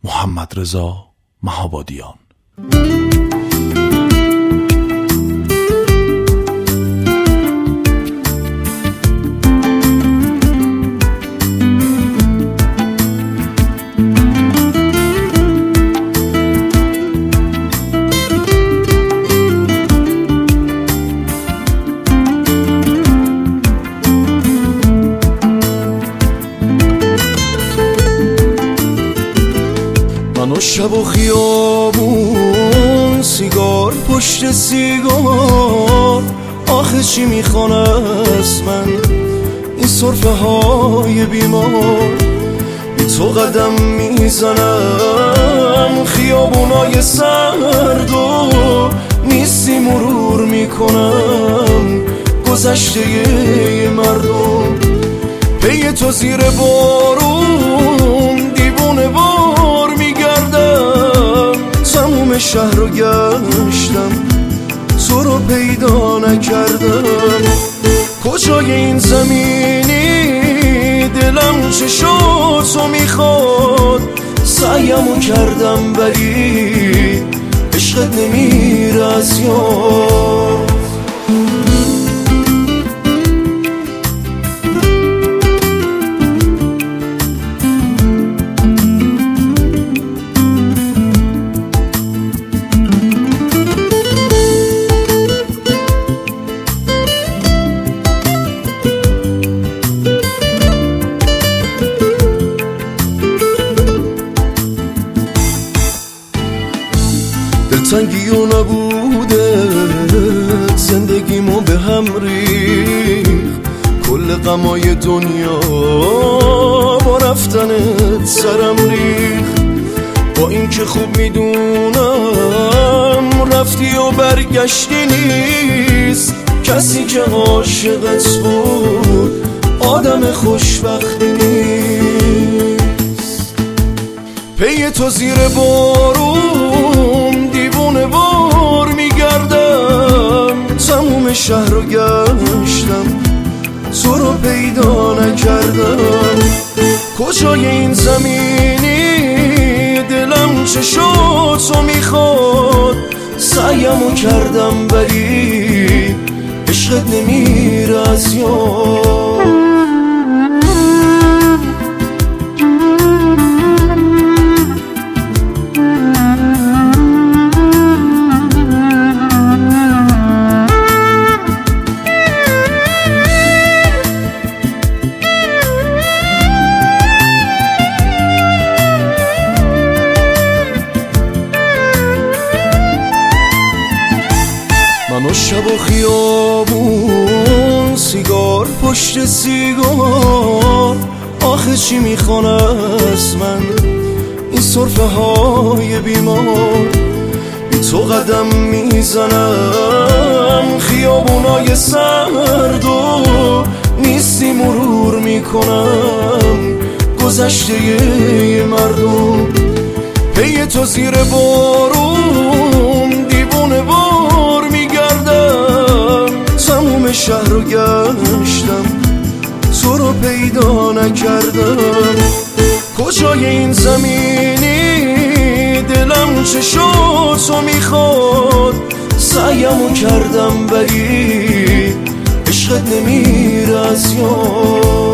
محمدرضا مهابادیان. شب و خیابون سیگار پشت سیگار، آخه چی میخوان از من این صرفه های بیمار؟ بی تو قدم میزنم خیابونای سرد و نیستی مرور میکنم گذشته مردم. پی تو زیر بارون دیوونه بار میگردم، تموم شهر رو گشتم تو رو پیدا نکردم. کجای این زمینی دلم چشاتو میخواد، سعیمو کردم ولی عشقت نمیره از یاد. دلتنگی و نبوده زندگیمو به هم ریخت، کل غمای دنیا با رفتنت سرم ریخت. با اینکه خوب میدونم رفتی و برگشتی نیست، کسی که عاشقت بود آدم خوشبختی نیست. پی تو زیر بارون دیوونه بار میگردم، تموم شهر رو گشتم تو رو پیدا نکردم. کجای این زمینی دلم چشاتو میخواد، سعیمو کردم ولی عشقت نمیره از یاد. من و شب و خیابون سیگار پشت سیگار، آخه چی میخوان از من این صرفه های بیمار؟ بی تو قدم میزنم خیابونای سرد و نیستی مرور میکنم گذشته مردم. پی تو زیر بارون دیوونه بار میگردم، تموم شهر رو گشتم تو رو پیدا نکردم. کجای این زمینی دلم چشاتو میخواد، سعیمو کردم ولی عشقت نمیره از یاد.